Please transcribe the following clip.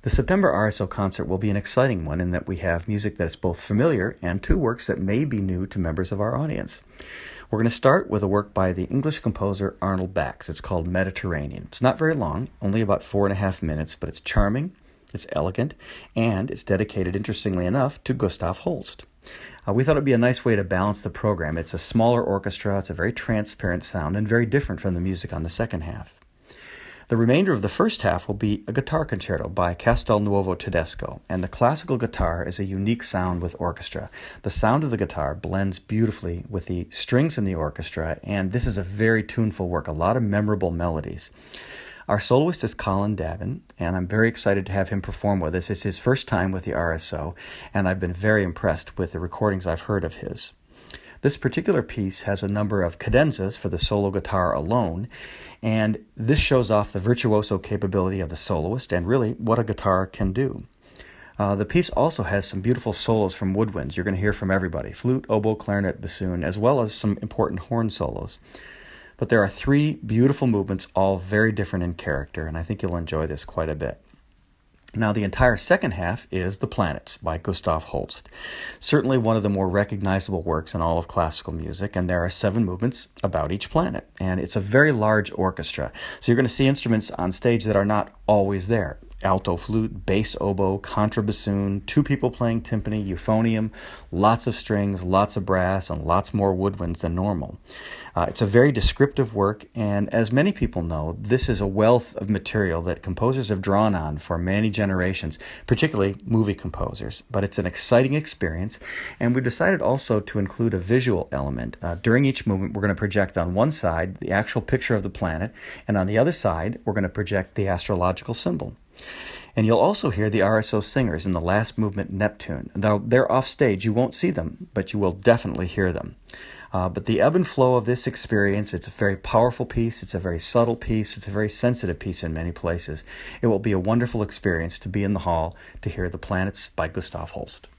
The September RSO concert will be an exciting one in that we have music that is both familiar and two works that may be new to members of our audience. We're going to start with a work by the English composer Arnold Bax. It's called Mediterranean. It's not very long, only about 4.5 minutes, but it's charming, it's elegant, and it's dedicated, interestingly enough, to Gustav Holst. We thought it would be a nice way to balance the program. It's a smaller orchestra, it's a very transparent sound, and very different from the music on the second half. The remainder of the first half will be a guitar concerto by Castelnuovo Tedesco, and the classical guitar is a unique sound with orchestra. The sound of the guitar blends beautifully with the strings in the orchestra, and this is a very tuneful work, a lot of memorable melodies. Our soloist is Colin Davin, and I'm very excited to have him perform with us. It's his first time with the RSO, and I've been very impressed with the recordings I've heard of his. This particular piece has a number of cadenzas for the solo guitar alone, and this shows off the virtuoso capability of the soloist and really what a guitar can do. The piece also has some beautiful solos from woodwinds. You're going to hear from everybody: flute, oboe, clarinet, bassoon, as well as some important horn solos. But there are three beautiful movements, all very different in character, and I think you'll enjoy this quite a bit. Now, the entire second half is The Planets by Gustav Holst. Certainly one of the more recognizable works in all of classical music, and there are 7 movements about each planet. And it's a very large orchestra, so you're going to see instruments on stage that are not always there. Alto flute, bass oboe, contrabassoon, 2 people playing timpani, euphonium, lots of strings, lots of brass, and lots more woodwinds than normal. It's a very descriptive work, and as many people know, this is a wealth of material that composers have drawn on for many generations, particularly movie composers. But it's an exciting experience, and we've decided also to include a visual element. During each movement, we're going to project on one side the actual picture of the planet, and on the other side, we're going to project the astrological symbol. And you'll also hear the RSO singers in the last movement, Neptune. Though they're off stage, you won't see them, but you will definitely hear them. But the ebb and flow of this experience, it's a very powerful piece, it's a very subtle piece, it's a very sensitive piece in many places. It will be a wonderful experience to be in the hall to hear The Planets by Gustav Holst.